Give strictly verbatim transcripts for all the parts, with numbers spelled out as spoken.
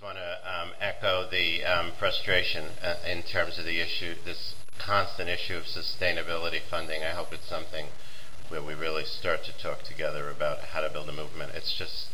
want to um, echo the um, frustration uh, in terms of the issue, this constant issue of sustainability funding. I hope it's something where we really start to talk together about how to build a movement. It's just,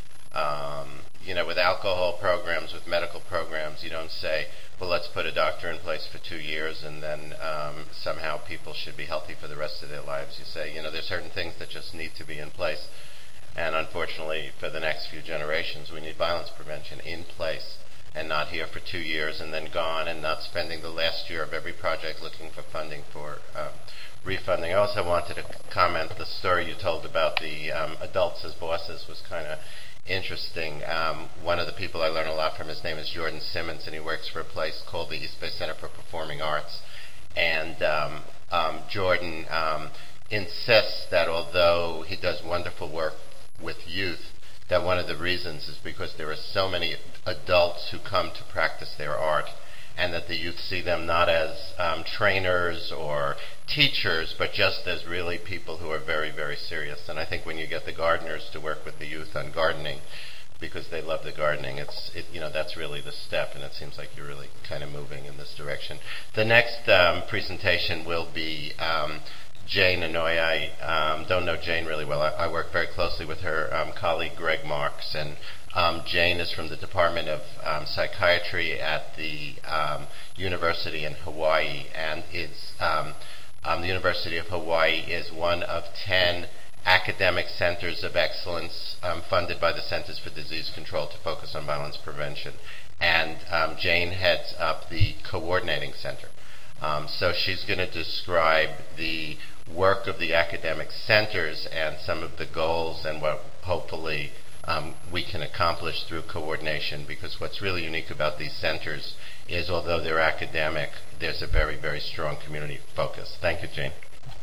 um, you know, with alcohol programs, with medical programs, you don't say, well, let's put a doctor in place for two years and then um, somehow people should be healthy for the rest of their lives. You say, you know, there's certain things that just need to be in place. And unfortunately, for the next few generations, we need violence prevention in place and not here for two years and then gone and not spending the last year of every project looking for funding for um, refunding. I also wanted to comment, the story you told about the um, adults as bosses was kind of interesting. Um, one of the people I learned a lot from, his name is Jordan Simmons, and he works for a place called the East Bay Center for Performing Arts. And um, um, Jordan um, insists that although he does wonderful work with youth, that one of the reasons is because there are so many adults who come to practice their art, and that the youth see them not as um, trainers or teachers, but just as really people who are very, very serious. And I think when you get the gardeners to work with the youth on gardening, because they love the gardening, it's it, you know that's really the step, and it seems like you're really kind of moving in this direction. The next um, presentation will be um, Jane Inouye. I um, don't know Jane really well. I, I work very closely with her um, colleague Greg Marks, and um, Jane is from the Department of um, Psychiatry at the um, University in Hawaii, and is um, um, the University of Hawaii is one of ten academic centers of excellence um, funded by the Centers for Disease Control to focus on violence prevention. And um, Jane heads up the coordinating center. Um, so she's going to describe the work of the academic centers and some of the goals and what hopefully um, we can accomplish through coordination, because what's really unique about these centers is although they're academic, there's a very, very strong community focus. Thank you, Jane.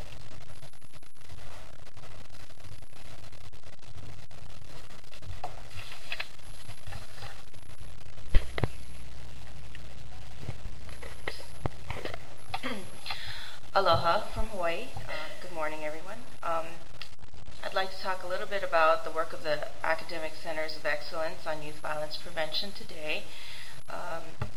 Aloha from Hawaii. Uh, good morning, everyone. Um, I'd like to talk a little bit about the work of the Academic Centers of Excellence on Youth Violence Prevention today. Um,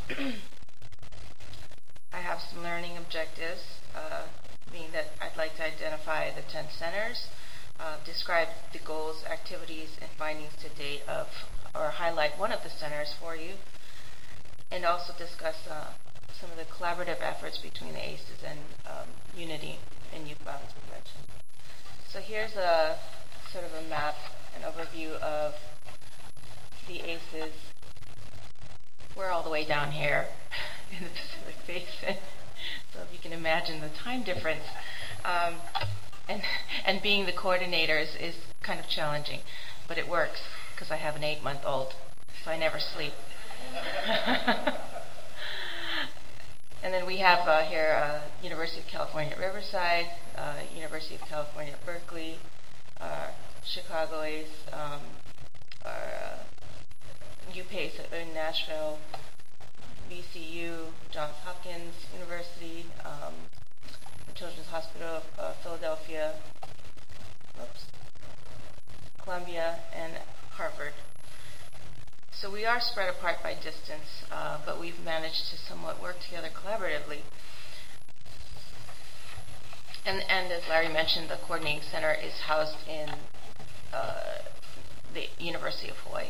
I have some learning objectives, uh, being that I'd like to identify the ten centers, uh, describe the goals, activities, and findings to date of, or highlight one of the centers for you, and also discuss uh, some of the collaborative efforts between the A C Es and um, Unity in youth violence prevention. So here's a sort of a map, an overview of the A C Es. We're all the way down here in the Pacific Basin, so if you can imagine the time difference. Um, and, and being the coordinator is, is kind of challenging, but it works because I have an eight-month-old, so I never sleep. And then we have uh, here uh, University of California at Riverside, uh, University of California at Berkeley, uh, Chicago A C E, um, our, uh, U P A C E in Nashville, V C U, Johns Hopkins University, um, the Children's Hospital of uh, Philadelphia, oops, Columbia, and Harvard. So we are spread apart by distance, uh, but we've managed to somewhat work together collaboratively. And, and as Larry mentioned, the coordinating center is housed in uh, the University of Hawaii.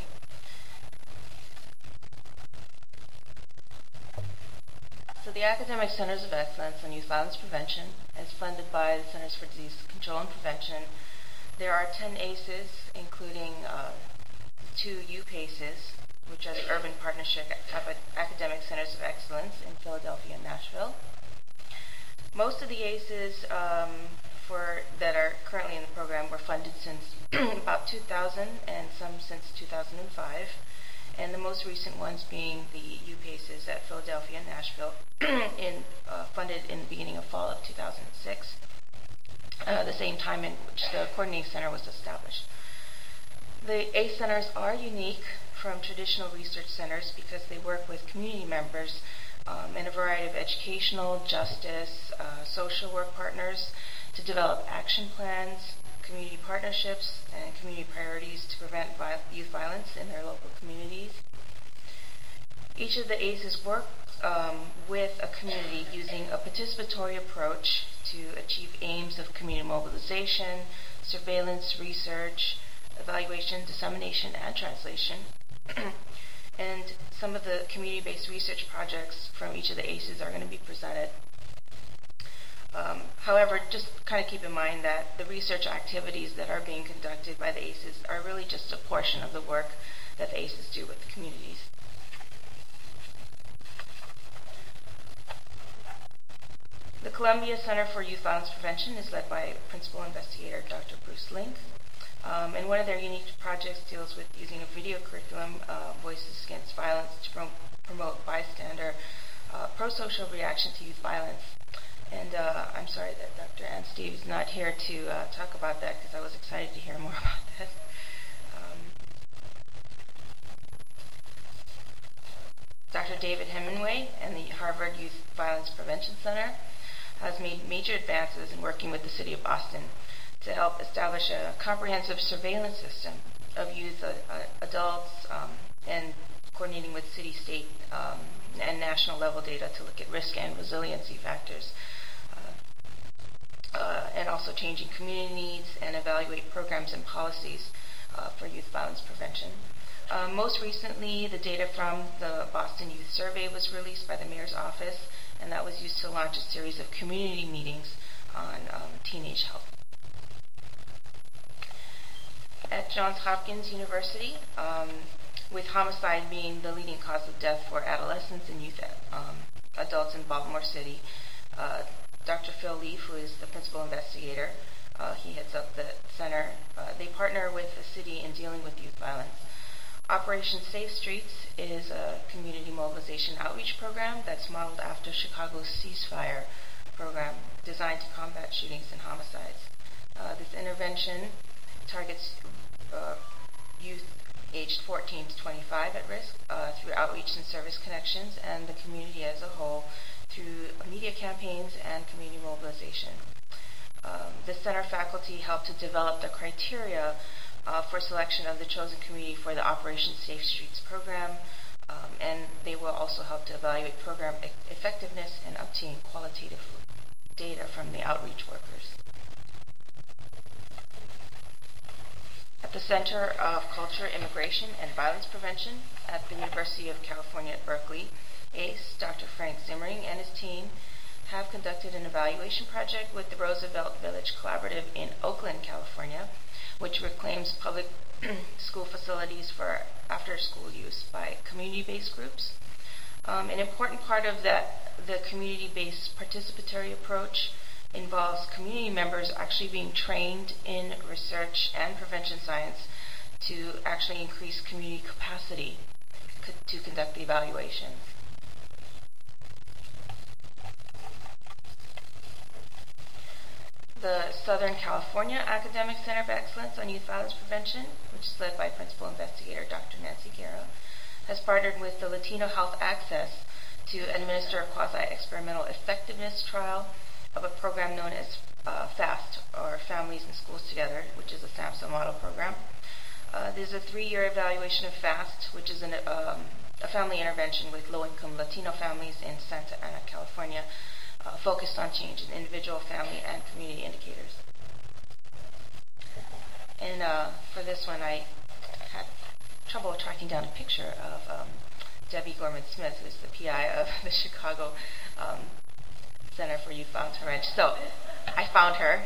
So the Academic Centers of Excellence on Youth Violence Prevention is funded by the Centers for Disease Control and Prevention. There are ten A C Es, including uh, two U P A C Es, which are the Urban Partnership Academic Centers of Excellence in Philadelphia and Nashville. Most of the A C Es um, for, that are currently in the program were funded since about two thousand, and some since two thousand five, and the most recent ones being the U P A C Es at Philadelphia and Nashville, in, uh, funded in the beginning of fall of two thousand six, uh, the same time in which the coordinating center was established. The A C E centers are unique from traditional research centers because they work with community members um, in a variety of educational, justice, uh, social work partners to develop action plans, community partnerships, and community priorities to prevent vi- youth violence in their local communities. Each of the A C Es work um, with a community using a participatory approach to achieve aims of community mobilization, surveillance, research, evaluation, dissemination, and translation. And some of the community-based research projects from each of the A C Es are going to be presented. Um, however, just kind of keep in mind that the research activities that are being conducted by the A C Es are really just a portion of the work that the A C Es do with the communities. The Columbia Center for Youth Violence Prevention is led by Principal Investigator Doctor Bruce Link. Um, and one of their unique projects deals with using a video curriculum, uh, Voices Against Violence, to prom- promote bystander uh, pro-social reaction to youth violence. And uh, I'm sorry that Doctor Ann Steve is not here to uh, talk about that, because I was excited to hear more about that. Um, Doctor David Hemingway and the Harvard Youth Violence Prevention Center has made major advances in working with the city of Boston to help establish a comprehensive surveillance system of youth, uh, uh, adults, um, and coordinating with city, state, um, and national level data to look at risk and resiliency factors, uh, uh, and also changing community needs and evaluate programs and policies uh, for youth violence prevention. Uh, most recently, the data from the Boston Youth Survey was released by the Mayor's Office, and that was used to launch a series of community meetings on um, teenage health. At Johns Hopkins University, um, with homicide being the leading cause of death for adolescents and youth um, adults in Baltimore City, uh, Doctor Phil Leaf, who is the principal investigator, uh, he heads up the center. Uh, they partner with the city in dealing with youth violence. Operation Safe Streets is a community mobilization outreach program that's modeled after Chicago's ceasefire program designed to combat shootings and homicides. Uh, this intervention targets uh, youth aged fourteen to twenty-five at risk uh, through outreach and service connections, and the community as a whole through media campaigns and community mobilization. Um, the center faculty helped to develop the criteria uh, for selection of the chosen community for the Operation Safe Streets program, um, and they will also help to evaluate program e- effectiveness and obtain qualitative data from the outreach workers. At the Center of Culture, Immigration, and Violence Prevention at the University of California at Berkeley, A C E, Doctor Frank Zimmering and his team have conducted an evaluation project with the Roosevelt Village Collaborative in Oakland, California, which reclaims public school facilities for after-school use by community-based groups. Um, an important part of that, the community-based participatory approach involves community members actually being trained in research and prevention science to actually increase community capacity co- to conduct the evaluations. The Southern California Academic Center of Excellence on Youth Violence Prevention, which is led by Principal Investigator Doctor Nancy Guerra, has partnered with the Latino Health Access to administer a quasi-experimental effectiveness trial of a program known as uh, FAST, or Families and Schools Together, which is a SAMHSA model program. Uh, there's a three-year evaluation of FAST, which is an, um, a family intervention with low-income Latino families in Santa Ana, California, uh, focused on change in individual, family, and community indicators. And uh, for this one, I had trouble tracking down a picture of um, Debbie Gorman-Smith, who's the P I of the Chicago um, Center for Youth Violence Prevention. So I found her.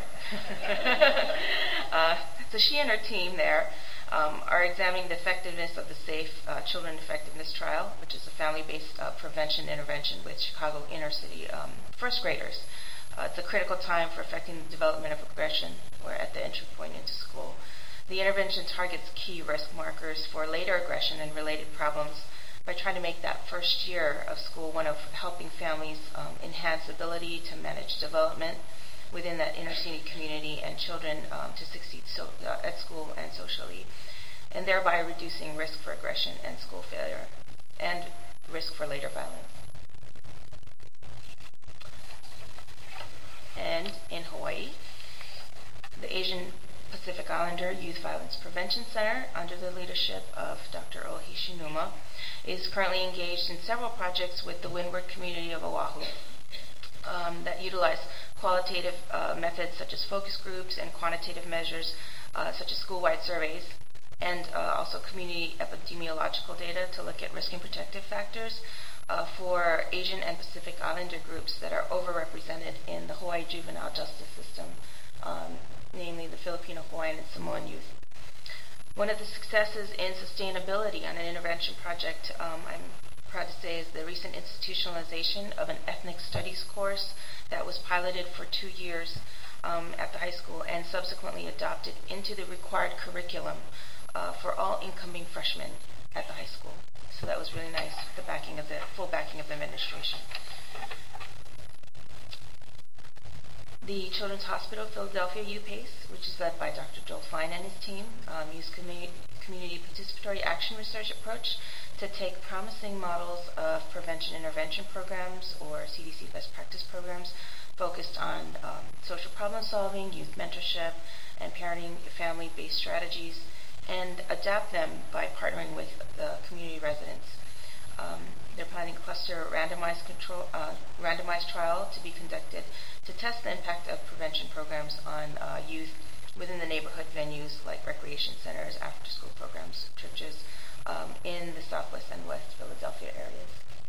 uh, so she and her team there um, are examining the effectiveness of the SAFE uh, Children Effectiveness Trial, which is a family-based uh, prevention intervention with Chicago inner-city um, first graders. Uh, it's a critical time for affecting the development of aggression, or at the entry point into school. The intervention targets key risk markers for later aggression and related problems by trying to make that first year of school one of helping families um, enhance ability to manage development within that inner city community and children um, to succeed so, uh, at school and socially, and thereby reducing risk for aggression and school failure and risk for later violence. And in Hawaii, the Asian Pacific Islander Youth Violence Prevention Center, under the leadership of Doctor Ohishinuma, is currently engaged in several projects with the Windward community of Oahu um, that utilize qualitative uh, methods such as focus groups and quantitative measures uh, such as school-wide surveys, and uh, also community epidemiological data to look at risk and protective factors uh, for Asian and Pacific Islander groups that are overrepresented in the Hawaii juvenile justice system, um, namely the Filipino, Hawaiian, and Samoan youth. One of the successes in sustainability on an intervention project, um, I'm proud to say, is the recent institutionalization of an ethnic studies course that was piloted for two years um, at the high school and subsequently adopted into the required curriculum uh, for all incoming freshmen at the high school. So that was really nice, the backing of the full backing of the administration. The Children's Hospital Philadelphia U PACE, which is led by Doctor Joel Fine and his team, um, used community, community participatory action research approach to take promising models of prevention intervention programs or C D C best practice programs focused on um, social problem solving, youth mentorship, and parenting family-based strategies, and adapt them by partnering with the community residents. Um, they're planning a cluster randomized control, uh, randomized trial to be conducted to test the impact of prevention programs on uh, youth within the neighborhood venues like recreation centers, after-school programs, churches um, in the Southwest and West Philadelphia areas.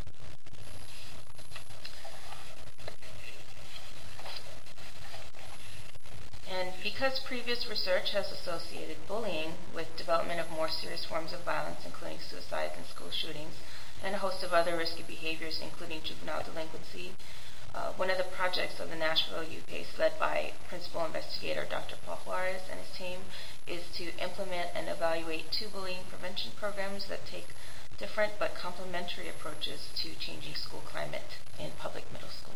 And because previous research has associated bullying with development of more serious forms of violence, including suicides and school shootings, and a host of other risky behaviors, including juvenile delinquency, uh, one of the projects of the Nashville U PACE, led by Principal Investigator Doctor Paul Juarez and his team, is to implement and evaluate two bullying prevention programs that take different but complementary approaches to changing school climate in public middle schools.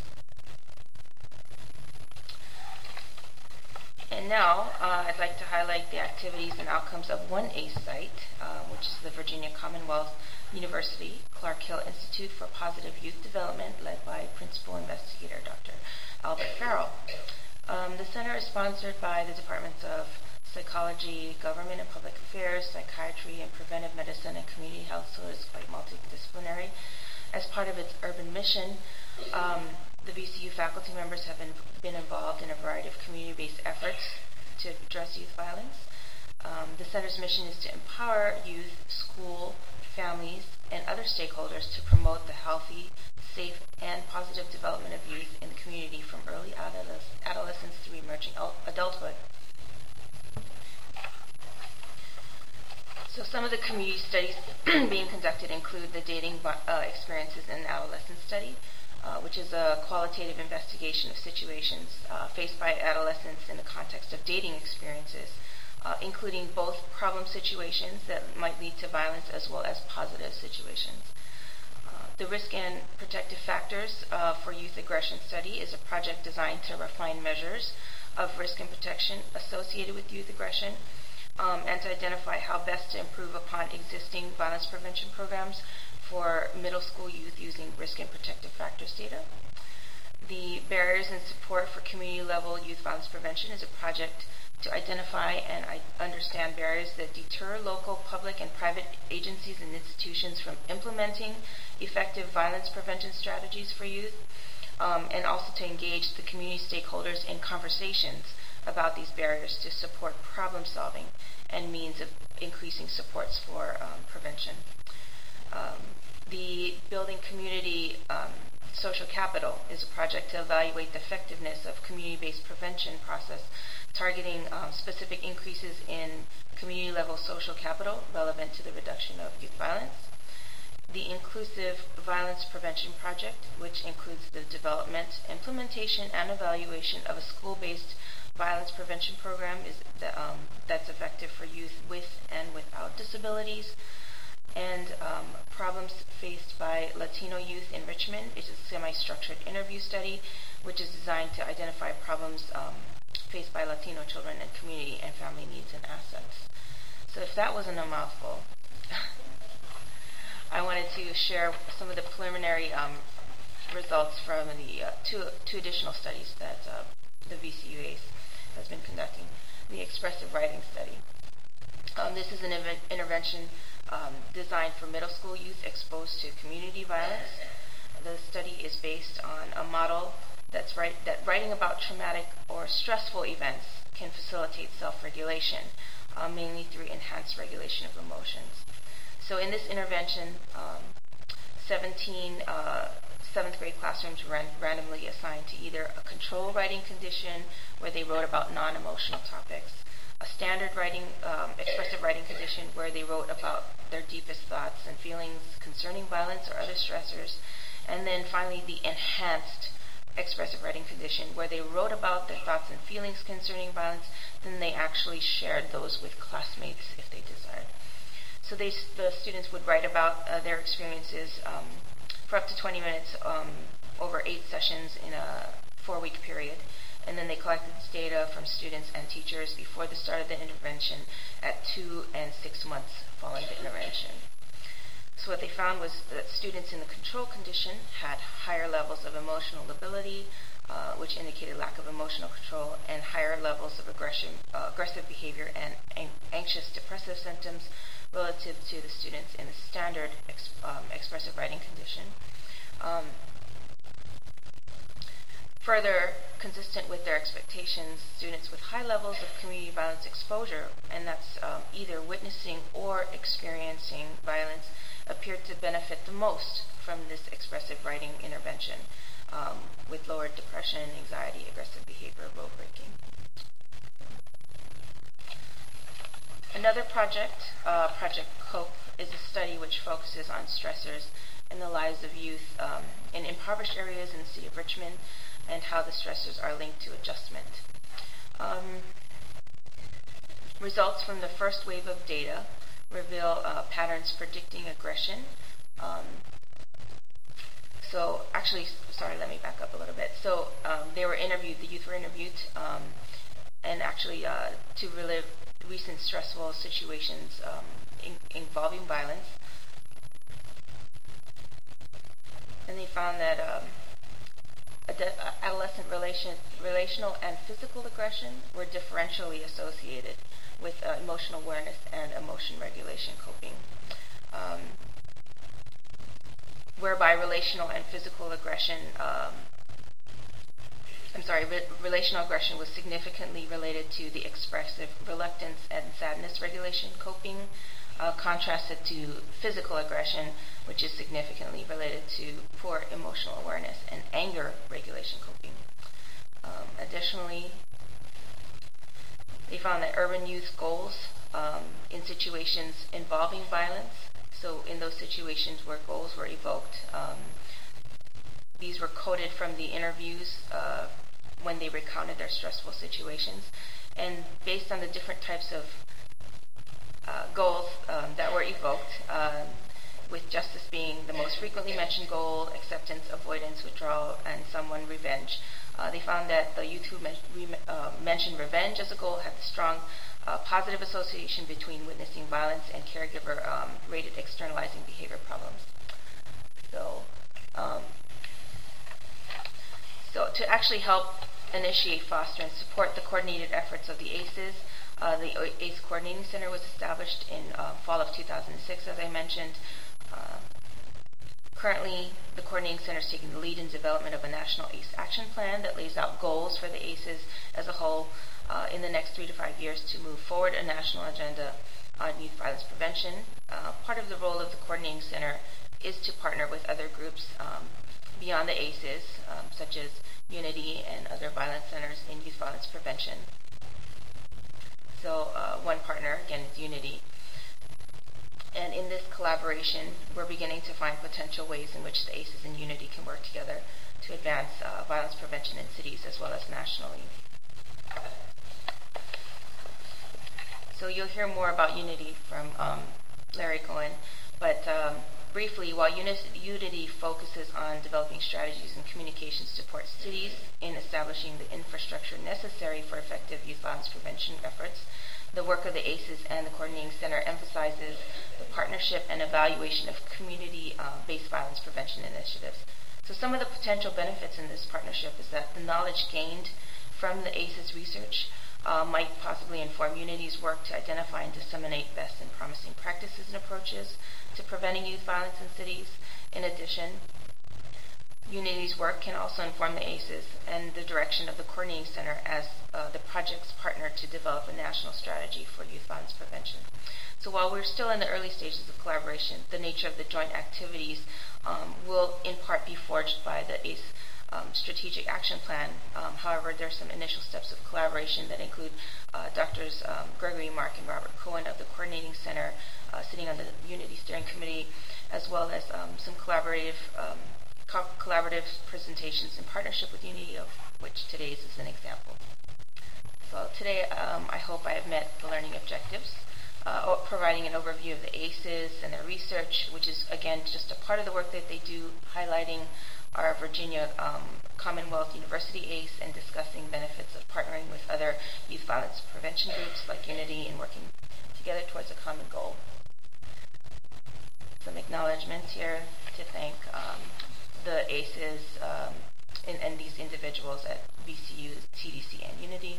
And now uh, I'd like to highlight the activities and outcomes of one ACE site, uh, which is the Virginia Commonwealth University Clark Hill Institute for Positive Youth Development, led by Principal Investigator Doctor Albert Farrell. Um, the center is sponsored by the Departments of Psychology, Government and Public Affairs, Psychiatry, and Preventive Medicine and Community Health, so it's quite multidisciplinary. As part of its urban mission, um, the V C U faculty members have been, been involved in a variety of community-based efforts to address youth violence. Um, the center's mission is to empower youth, school, families, and other stakeholders to promote the healthy, safe, and positive development of youth in the community from early adoles- adolescence through emerging adulthood. So some of the community studies being conducted include the dating uh, experiences in adolescence study, uh, which is a qualitative investigation of situations uh, faced by adolescents in the context of dating experiences, uh, including both problem situations that might lead to violence as well as positive situations. Uh, the risk and protective factors uh, for youth aggression study is a project designed to refine measures of risk and protection associated with youth aggression, Um, and to identify how best to improve upon existing violence prevention programs for middle school youth using risk and protective factors data. The Barriers and Support for Community-Level Youth Violence Prevention is a project to identify and I understand barriers that deter local public and private agencies and institutions from implementing effective violence prevention strategies for youth, um, and also to engage the community stakeholders in conversations about these barriers to support problem solving and means of increasing supports for um, prevention. Um, the Building Community um, Social Capital is a project to evaluate the effectiveness of community-based prevention process targeting um, specific increases in community-level social capital relevant to the reduction of youth violence. The Inclusive Violence Prevention Project, which includes the development, implementation, and evaluation of a school-based violence prevention program is the, um, that's effective for youth with and without disabilities. And um, problems faced by Latino youth in Richmond is a semi-structured interview study, which is designed to identify problems um, faced by Latino children and community and family needs and assets. So if that wasn't a mouthful, I wanted to share some of the preliminary um, results from the uh, two, two additional studies that uh, the V C U ACE has been conducting. The Expressive Writing Study. Um, this is an ev- intervention um, designed for middle school youth exposed to community violence. The study is based on a model that's right, that writing about traumatic or stressful events can facilitate self-regulation, uh, mainly through enhanced regulation of emotions. So in this intervention, um, seventeen uh, seventh grade classrooms were ran- randomly assigned to either a control writing condition where they wrote about non-emotional topics, a standard writing, um, expressive writing condition where they wrote about their deepest thoughts and feelings concerning violence or other stressors, and then finally the enhanced expressive writing condition where they wrote about their thoughts and feelings concerning violence, then they actually shared those with classmates if they desired. So they, the students would write about uh, their experiences um, for up to twenty minutes um, over eight sessions in a four-week period. And then they collected this data from students and teachers before the start of the intervention at two and six months following the intervention. So what they found was that students in the control condition had higher levels of emotional lability, uh, which indicated lack of emotional control, and higher levels of aggression, uh, aggressive behavior and an- anxious depressive symptoms relative to the students in the standard ex- um, expressive writing condition. Um, Further, consistent with their expectations, students with high levels of community violence exposure, and that's um, either witnessing or experiencing violence, appeared to benefit the most from this expressive writing intervention, um, with lowered depression, anxiety, aggressive behavior, rule breaking. Another project, uh, Project COPE, is a study which focuses on stressors in the lives of youth um, in impoverished areas in the city of Richmond, and how the stressors are linked to adjustment. Um, results from the first wave of data reveal uh, patterns predicting aggression. Um, so actually, sorry, let me back up a little bit. So um, they were interviewed, the youth were interviewed, um, and actually uh, to relive recent stressful situations um, in, involving violence. And they found that um, adolescent relation, relational and physical aggression were differentially associated with uh, emotional awareness and emotion regulation coping, um, whereby relational and physical aggression, um, I'm sorry, re- relational aggression was significantly related to the expressive reluctance and sadness regulation coping, uh, contrasted to physical aggression, which is significantly related to poor emotional awareness and anger regulation coping. Um, additionally, they found that urban youth goals um, in situations involving violence, so in those situations where goals were evoked, um, these were coded from the interviews uh, when they recounted their stressful situations, and based on the different types of uh, goals um, that were evoked, uh, with justice being the most frequently mentioned goal, acceptance, avoidance, withdrawal, and someone revenge. Uh, they found that the youth who men- re- uh, mentioned revenge as a goal had strong uh, positive association between witnessing violence and caregiver um, rated externalizing behavior problems. So, um, so to actually help initiate, foster, and support the coordinated efforts of the A C Es, uh, the A C E Coordinating Center was established in uh, fall of two thousand six, as I mentioned. Uh, currently, the Coordinating Center is taking the lead in development of a national A C E action plan that lays out goals for the A C Es as a whole uh, in the next three to five years to move forward a national agenda on youth violence prevention. Uh, part of the role of the Coordinating Center is to partner with other groups um, beyond the A C Es, um, such as Unity and other violence centers in youth violence prevention. So uh, one partner, again, is Unity. And in this collaboration, we're beginning to find potential ways in which the A C Es and Unity can work together to advance uh, violence prevention in cities as well as nationally. So you'll hear more about Unity from um, Larry Cohen, but um, briefly, while Unity focuses on developing strategies and communications to support cities in establishing the infrastructure necessary for effective youth violence prevention efforts, the work of the A C Es and the Coordinating Center emphasizes the partnership and evaluation of community-based uh, violence prevention initiatives. So some of the potential benefits in this partnership is that the knowledge gained from the A C Es research uh, might possibly inform Unity's work to identify and disseminate best and promising practices and approaches to preventing youth violence in cities. In addition, Unity's work can also inform the A C Es and the direction of the Coordinating Center as uh, the project's partner to develop a national strategy for youth violence prevention. So while we're still in the early stages of collaboration, the nature of the joint activities um, will in part be forged by the A C E um, Strategic Action Plan. Um, however, there are some initial steps of collaboration that include uh, Doctors Um, Gregory Mark and Robert Cohen of the Coordinating Center uh, sitting on the Unity Steering Committee, as well as um, some collaborative um, co- collaborative presentations in partnership with Unity, of which today's is an example. So today um, I hope I have met the learning objectives, uh, providing an overview of the A C Es and their research, which is again just a part of the work that they do, highlighting our Virginia um, Commonwealth University A C E and discussing benefits of partnering with other youth violence prevention groups like Unity and working together towards a common goal. Some acknowledgments here to thank um, the A C Es um, and, and these individuals at V C U, T D C, and Unity.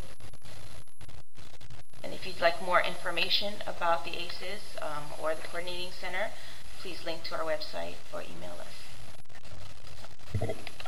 And if you'd like more information about the A C Es um, or the Coordinating Center, please link to our website or email us.